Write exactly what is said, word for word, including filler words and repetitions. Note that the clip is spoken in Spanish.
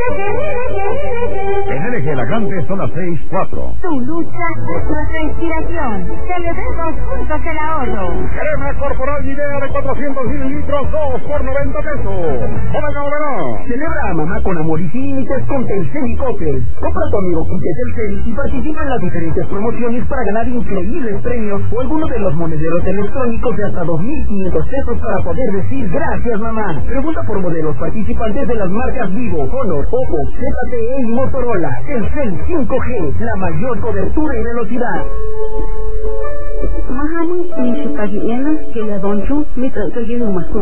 En L G La Grande son las seis cuatro. Tu lucha es nuestra inspiración. Celebremos juntos el ahorro. Crema corporal Nivea de cuatrocientos mililitros, dos por noventa pesos. ¡Hola, Oberá! Celebra a mamá con amor y sin límites con Telcel y Coppel. Compra tu amigo con Telcel y participa en las diferentes promociones para ganar increíbles premios o alguno de los monederos electrónicos de hasta dos mil quinientos pesos para poder decir gracias, mamá. Pregunta por modelos participantes de las marcas Vivo, Honor, Oppo, Z T E y Motorola. Telcel cinco G, la mayor cobertura y velocidad. Mahamud ni sepagiena que la donchu mitra que